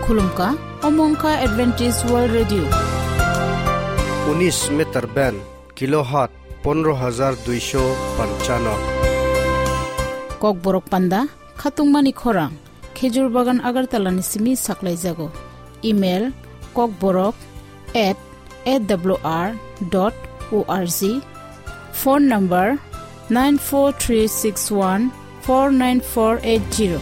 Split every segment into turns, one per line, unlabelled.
khulumka omongka Adventist World Radio
19 meter band kilohertz 15295
kok borok panda khatungmani khorang khejur bagan agartala ni simi saklai jago email kokborok@awr.org phone number 9436149480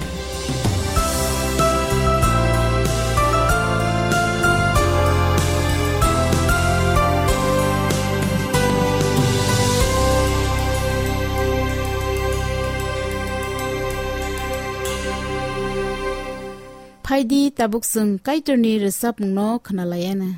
Phaidi tabuk sung kaitoni resap no khnalayana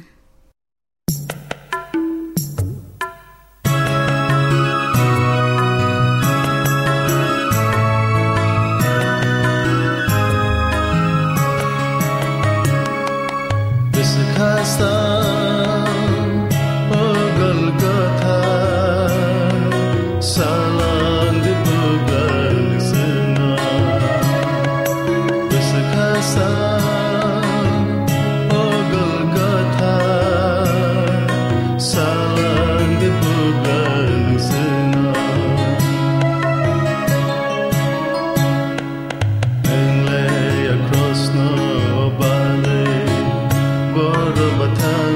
Across no valley, Borobata.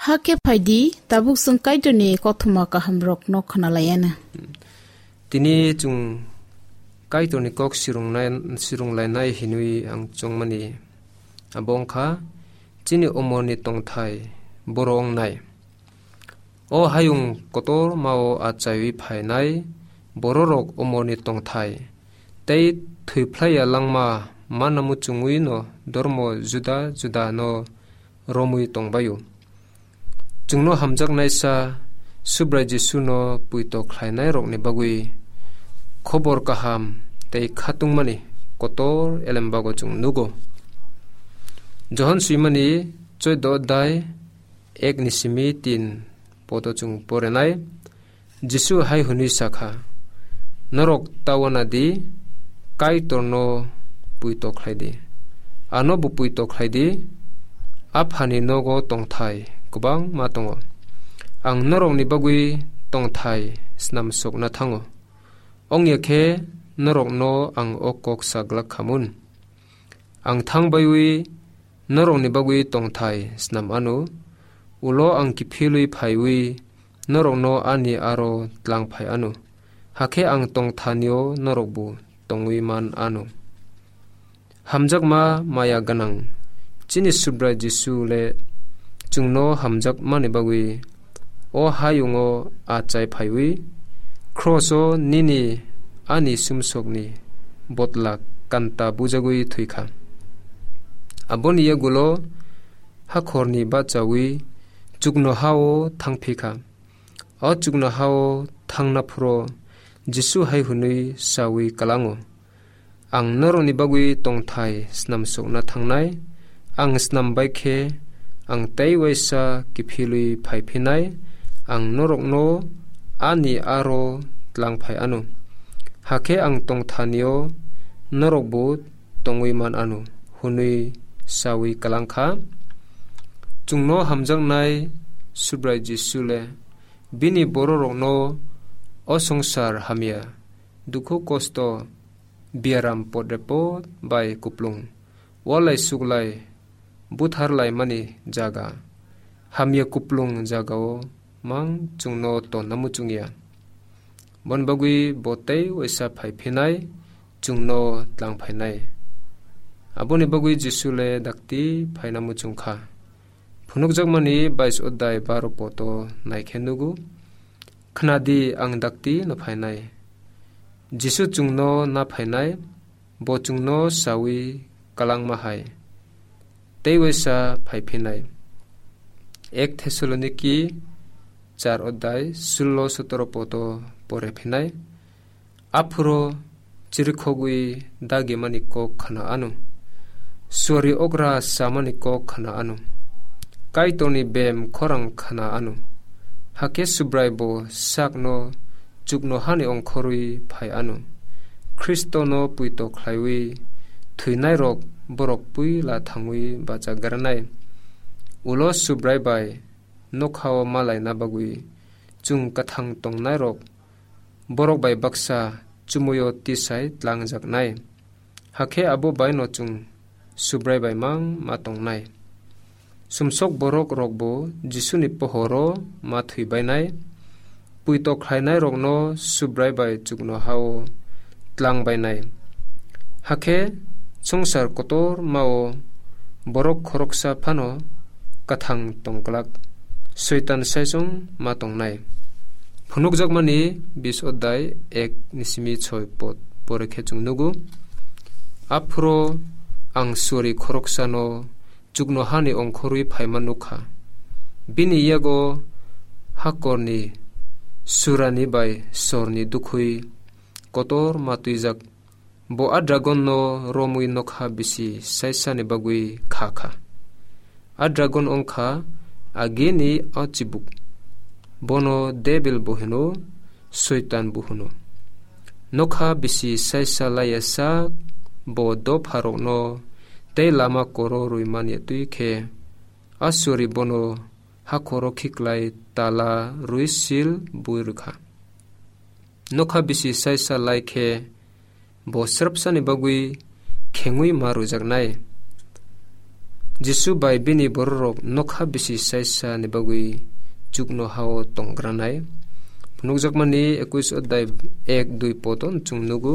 Hake phaidi tabuk sungkai doni kothuma kaham rok no khanalayana.
Tini chung kai doni kok sirung lai nai hinui ang chongmani abong kha chini omoni tong thai borong nai. O hayung kotor mao achai phai nai bororok omoni tong thai. Tei thui phlaya langma manamu chungui no dormo juda no romui tongbayu. Chungno hamjak naisa subra Jesu no puito khlainai rok ni bagui khobor kaham tei khatung mani kotor elembago chung nugo. Johon suimani choi do dai ek nisimi tin poto chung porenai Jesu hai hunui sakha narok tawana di kai torno puito khlaidi ano bu puito khlaidi aphani nogo tongthai kubang matongo ang norong ni bagui tongthai snam sok na thango ongye khe norok no ang okok saglak khamun ang thangbayui norong ni bagui tongthai snam anu ulo ang kiphilui phaiwi norok no ani aro tlang phai anu hakhe ang tongthanio norok bu tongwi man anu hamjak ma maya ganang chini subra Jesu le chungno hamjak mani bagui o hayungo achai phaiwi kroso nini ani sumsokni botla kanta bujagui thuikha aboni yegulo hakhorni bachawi chugno hao thangphikha o chugno hao thangna phuro Jesu hai hunui sawi kalango ang naroni bagui tongthai snam sokna thangnai ang snam baikhe ang taiwaisa kiphilui phaiphinai ang norokno ani aro tlang phai anu hakhe ang tongthanio norokbu tongwi man anu hunui sawi kalangkha chungno hamjangnai subrai Jesule bini bororokno osungsar hamia dukhu kosto biaram podrepo bai kuplung walai suglai buthar lai mani jaga hamia kuplung jagao mang chungno to namu chungya bonbagui botei waisa phai phinai chungno tlang phainai aboni bagui Jesule dakti phainamu chungkha phunuk jagmani 22 odai 12 poto naikhenugu khnadi ang dakti na phainai Jesu chungno na phainai bo chungno sawi kalang mahai teiwesa phaiphinai 1 Thessaloniki 4 odai 16-17 poto pore phinai aphuro chirikhogui dagi maniko khana anu sori ogra samaniko khana anu kaitoni bem khorang khana anu hake subraibo sakno chukno hani ongkhorui phai anu Kristono puito khlaiwi thuinai rok borok pui la thangui bacha garanai ulo subrai bai nokhao malai na bagui chung kathang tongnai rok borok bai baksa chumuyo tisai tlangjak nai hakhe abo bai no chung subrai bai mang matongnai sumsok borok rokbo Jisuni pohoro ma thui bai nai puito khlainai rokno subrai bai chukno hao tlang bai nai hakhe songsar kotor mao borok khoroksa phano kathang tongklak soitan saijong ma tongnai phunuk jagmani 20 odai 1 nisimi 6 pot pore khechung nugu aphro ang suri khoroksano chukno hani ongkhorui phaimanukha bini yago hakorni surani bai sorni dukhui kotor matuijak bo a dragon no romui nokha bisi saisani bagui khakha a dragon ongkha ageni achibuk bono devil boheno soitan buhuno nokha bisi saisa layasa bo do pharokno te lama koro ruimani tuikhe asuri bono hakoro khiklai tala ruisil buirkha nokha bisi saisa laikhe bo srapsani bagui khengui maru jagnai Jisu bai bini borok nokha bisi saisa ni bagui chukno hao tongranai phunukjakmani 21 adai 1-2 poton chungnugu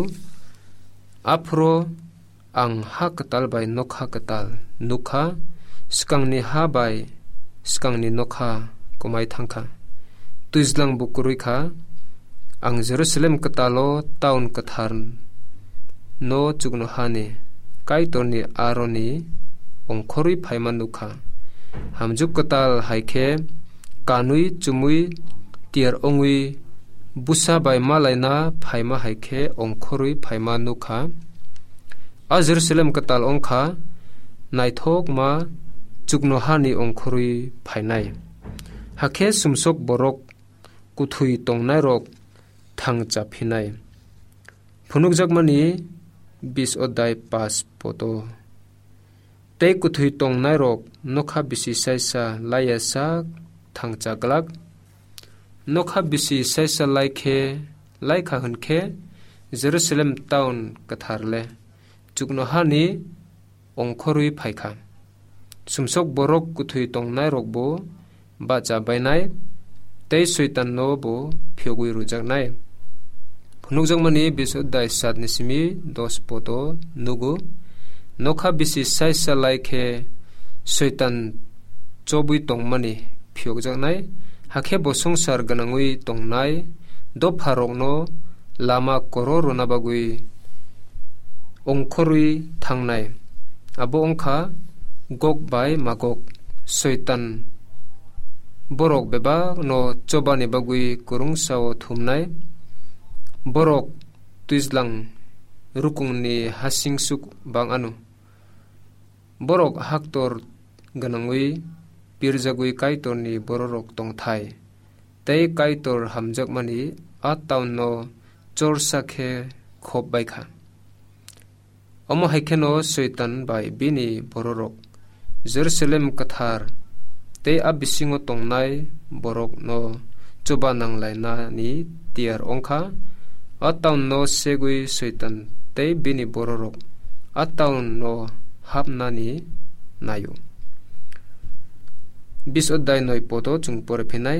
afro ang ha katal bai nokha katal nukha skangni ha bai skangni nokha komai thangkha tuizlang bukuruikha ang Jerusalem katalo town kathar no chukno hani kaitorni aroni ongkhorui phaimanukha hamjuk katal haikhe kanui chumui tiar ongui busa bai malaina phaima haikhe ongkhorui phaimanukha a Jerusalem katal ongkha naithok ma chukno hani ongkhorui phainai hakhe sumsok borok kuthui tongnai rok thangcha phinai phunukjakmani 20 odai 5 poto tei kuthui tongnai rok nokha bisi saisa layasa thangcha glak nokha bisi saisa laikha hunke Jerusalem town katharle chukno hani ongkhorui phaikha sumsok borok kuthui tongnai rokbo bacha bainai tei soitan no bo phiogui rujaknai phunukjakmani 20 odai 7 nisimi 10 poto nugu nokha bisi saisa laikhe soitan chobui tongmani phiogjaknai hakhe bo songsar ganangui tongnai do pharokno lama kororona bagui ongkhorui thangnai abo ongkha gok bai magok soitan borok beba no chobani bagui kurungsao thumnai borok tuizlang rukungni hasingsuk banganu borok haktor ganangui pirjagui kaitorni bororok tongthai tei kaitor hamjakmani a town no chorsakhe khop baikha omo haikeno soitan bai bini bororok Jerusalem kathar tei a bisingo tongnai borok no choba nanglaina ni tiar ongkha a town no segui soitan tei bini bororok a town no hapnani nayu 20 odai 9 poto chungpor phinai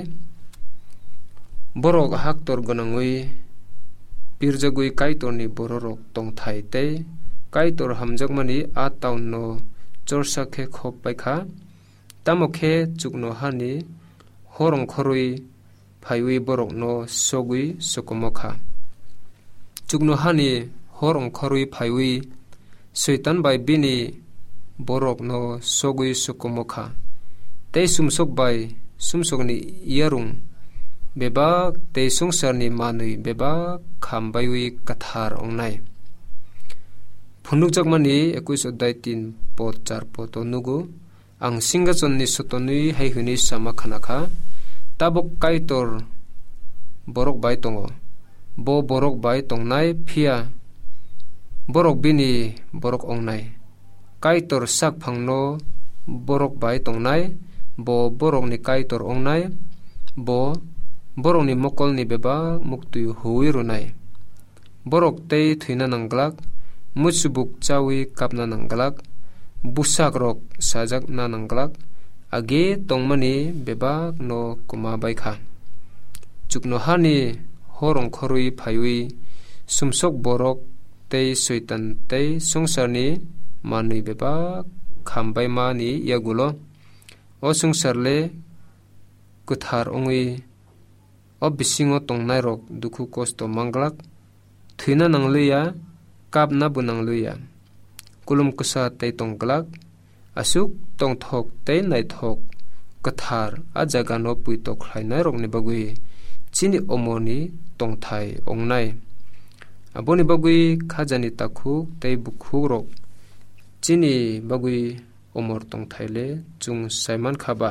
borok haktor ganangui pirjagui kaitorni bororok tongthai tei kaitor hamjakmani a town no chorsakhe khop paikha tamokhe chukno hani horong khorui phaiwi borok no sogui sokomokha chukno hani horong khorui phaiwi soitan bai bini borok no sogui sokomokha tei sumsok bai sumsokni yarung beba tei songsarni manui beba khambaiwi kathar ongnai phunukjakmani 21 odai 3 pot 4 poto nugu ang singachonni sotonui haihuni samakhanakha tabok kaitor borok bai tongo bo borok bai tongnai phia borok bini borok ongnai kaitor sak phangno borok bai tongnai bo borok ni kaitor ongnai bo borok ni mokol ni beba muktu hui runai borok tei thuina nanglak muchubuk chawi kapna nanglak busak rok sajak na nanglak age tongmani beba no kuma baikha chukno hani horong khorui phaiwi sumsok borok tei soitan tei songsarni manui beba khambai mani yagulo o songsarle kuthar ongui o bisingo tongnai rok dukhu kosto manglak thuina nangluya kapna bunangluya kulum kusa tei tongglak asuk tongthok tei naithok kathar a jaga no puitok khlainai rok ni bagui chini omoni tongthai ongnai aboni bagui khajani takhuk tei bukhuk rok chini bagui omor tongthaile chung saiman khaba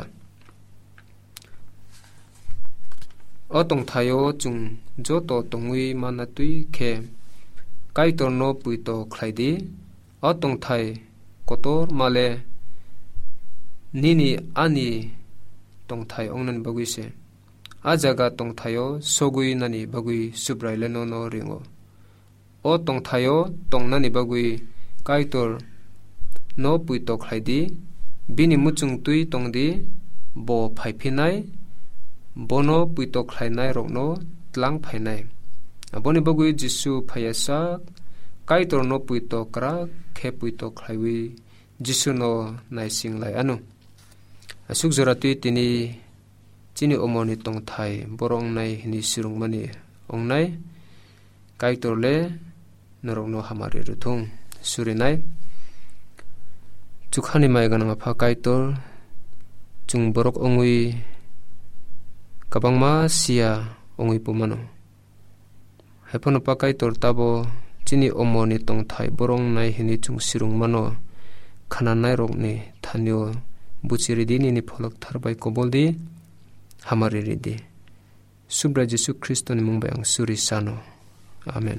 o tongthayo chung joto tongui manatui khe kaitor no puito khlaidi o tongthai kotor male nini ani tongthai ongnan bagui se a jaga tongthayo sogui nani bagui subraile no ringo o tongthayo tongnani bagui kaitor no puito khlaidi bini muchung tui tongdi bo phaiphinai bono puito khlainai rokno tlang phainai aboni bagui Jisu phayasa kaitor no puito kra khe puito khlaiwi Jisu no naising lai anu asuk zoratui tini chini omoni tongthai borong nai hini sirung mani ongnai kaitor le norokno hamari ruthung surinai chukhani mai gananga pha kaitor chung borok ongui kabangma sia ongui pumano hepono pa kaitor tabo chini omoni tongthai borong nai hini chung sirung mano khana nai rokni thanyo buchiri dini ni pholok tharbai koboldi hamari ridi subra Jesu Kristo ni mungbai ang suri sano amen.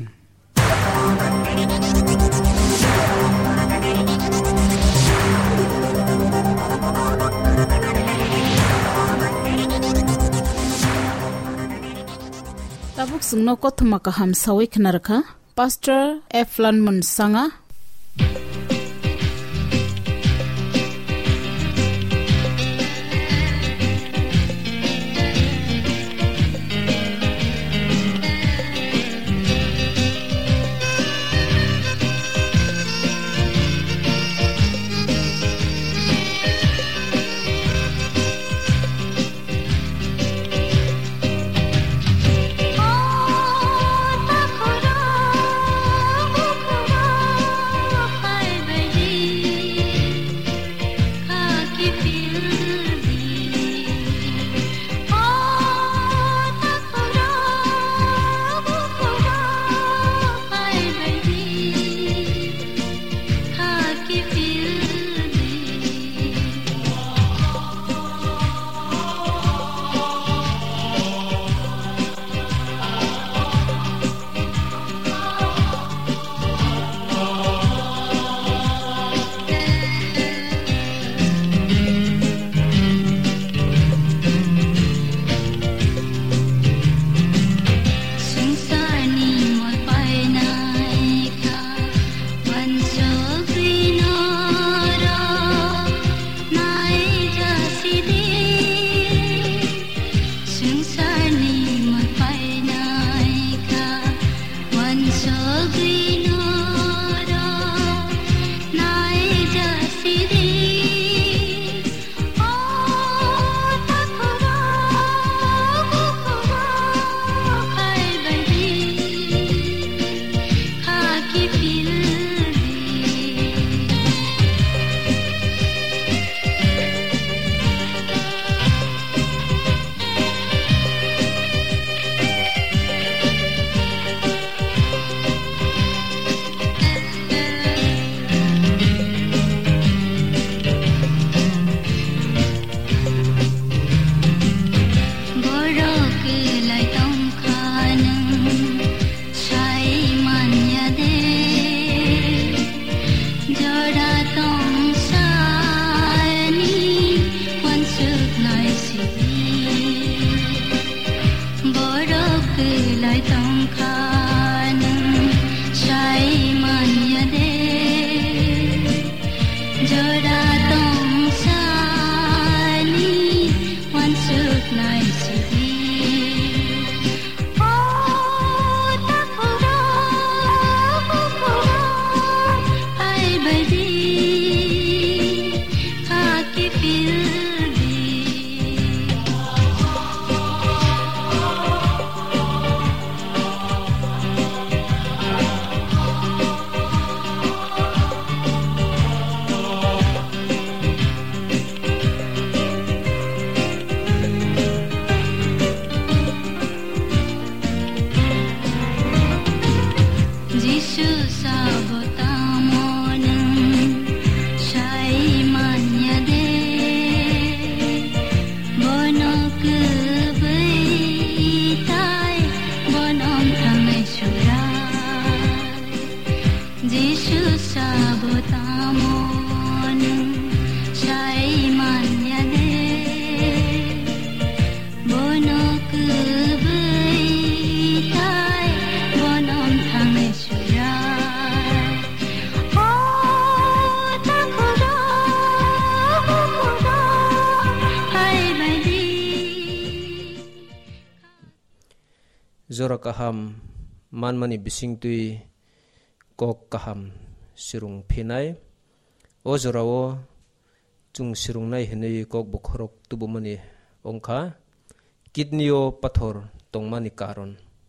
Tabuk sungno kothuma kaham sawi khnarkha Pastor Eflan Munsanga
zora kaham man mani bising tui kok kaham sirung phinai o zora o chung sirung nai hinui kok bokhorok tubu mani ongkha kidney o pathor tongmani karon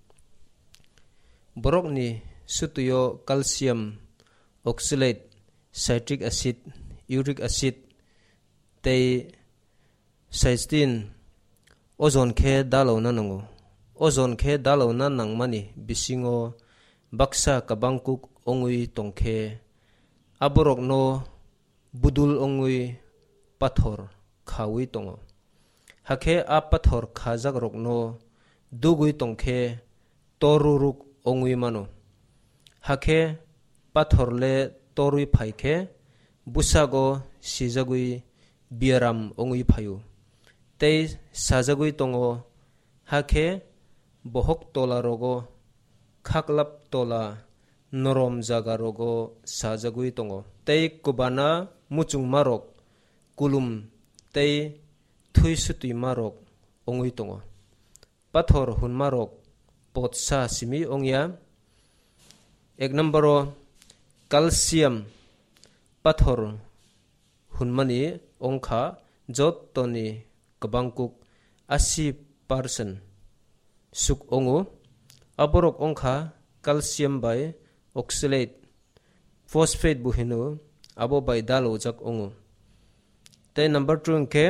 borok ni sutuyo calcium oxalate citric acid uric acid tei cysteine ozone khe dalo nanango ozone khe dalo na nangmani bisingo baksa kabangkuk ongui tongkhe aborok no budul ongui pathor khawi tongo hakhe a pathor khajak rok no dugui tongkhe toruruk ongui mano hakhe pathor le torui phaikhe busago sijagui biaram ongui phayu tei sajagui tongo hakhe bohok tola rogo khaklap tola norom jaga rogo sajagui tongo tei kubana muchung marok kulum tei thui sutui marok ongui tongo pathor hun marok potsa simi ongya ek numbero calcium pathor hunmani ongkha jot toni kabangkuk 80% suk ongu aborok ongkha calcium by oxalate phosphate buhinu abo by dalo jak ongu te number 2 ke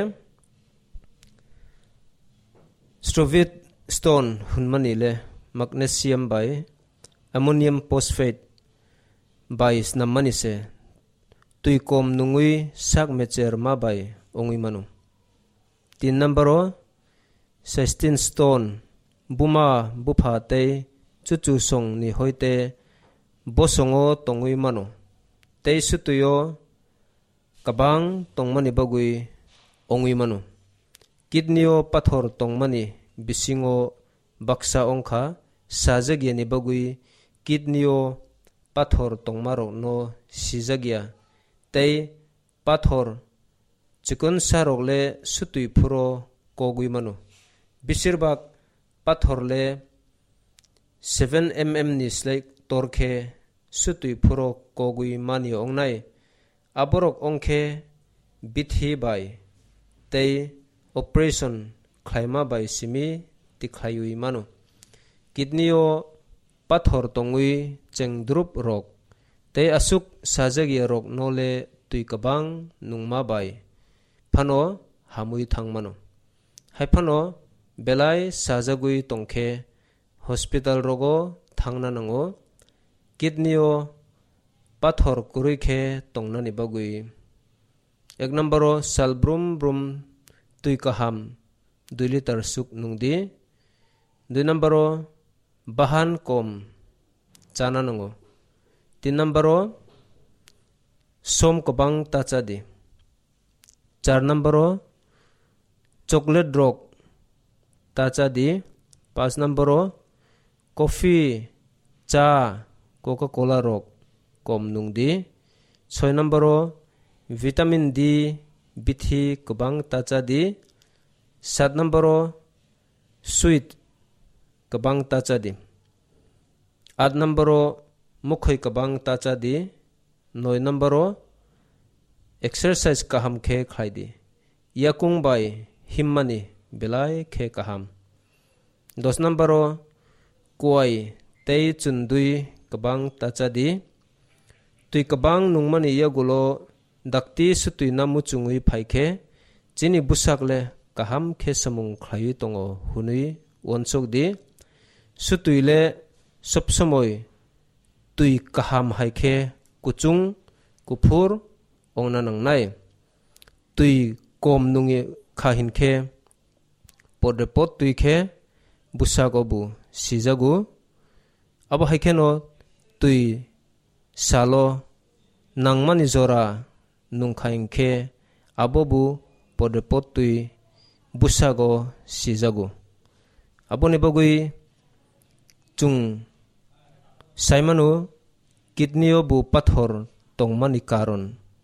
strovit stone hunmani le magnesium by ammonium phosphate by snamani se tuikom nungui sak mecher ma by ongui manu 3 numbero cysteine stone buma bupha te chuchu song ni hoite bosongo tongui manu te sutuyo kabang tongmani bagui ongui manu kidney o pathor tongmani bisingo baksa ongkha sajagya ni bagui kidney o pathor tongmarok no sijagya tei pathor chikon sarok le sutui phuro kogui manu bisirbak pathor le 7 mm ni slai torkhe sutui phuro kogui mani ongnai aborok ongkhe bithi bai tei operation khlaima bai simi tikhlaiui manu kidney o pathor tongui chengdrup rok tei asuk sajagya rok nole tui kabang nungma bai phano hamui thangmano haiphano belai sajagui tongkhe hospital rogo thangna nango kidney o pathor kurui khe tongnani bagui ek numbero salbrum brum tui kaham 2 liter suk nungdi 2 numbero bahan kom chana nango 3 numbero som kabang tachadi 4 numbero chocolate drog tachadi 5 numbero coffee cha coca cola rok kom nungdi 6 numbero vitamin D bithi kabang tachadi 7 numbero sweet kabang tachadi 8 numbero mukhoi kabang tachadi 9 numbero exercise kaham khe khaidi yakung bai himmani belai khe kaham 10 numbero kuai tei chundui kabang tachadi tui kabang nungmani yagulo dakti sutui namu chungui phaikhe chini busakle kaham khe samung khlai tongo hunui wonsok di sutui le sobsamoi tui kaham haikhe kuchung kuphur ongna nangnai tui kom nungi khahin khe podrepot tui khe busagobu sijagu abo haikhe no tui salo nangmani jora nungkhain khe abobu podrepot tui busago sijagu aboni bagui chung saimanu kidney o bu pathor tongmani karon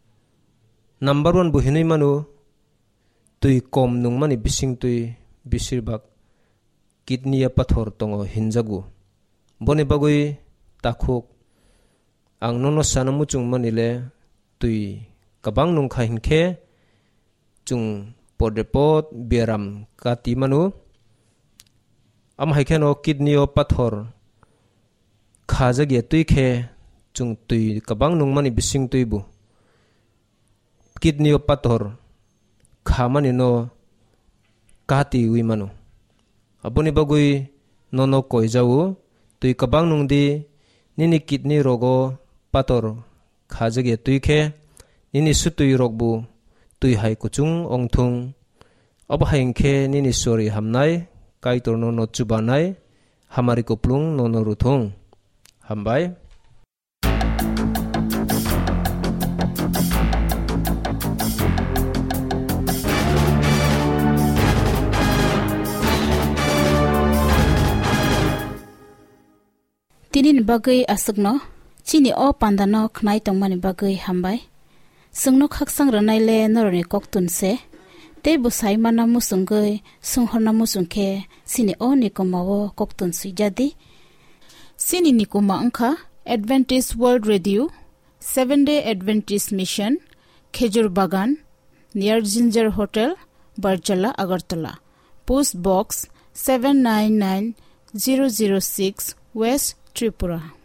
number 1 bu hinui manu tui kom nungmani bising tui bisirbak kidney pathor tongo hinjagu boni bagui takhuk ang nono sanamu chung manile tui kabang nung kha hinkhe chung podepot biaram kati manu am haikeno kidney pathor khajagi tui khe chung tui kabang nung mani bising tuibu kidney pathor khamani no kati ui manu aboni bagui nono koi jau tui kabang nung di nini kidney rogo pathor khajagi tui khe nini sutui rogbu tui hai kuchung ongthung ob haingkhe nini sori hamnai kaitor nono chubanai hamari koplung nono ruthung hambai
tinin bagai asakno chini o pandano khnai tongmani bagai hambai sungno khaksang ranai le norone koktun se te busai mana musungai sunghorna musungkhe sini o nikomawo koktun sujadi sini nikoma angkha Adventist World Radio 7-day Adventist Mission Khejur Bagan near Ginger Hotel Barjala Agartala Post Box 799006 West Tripura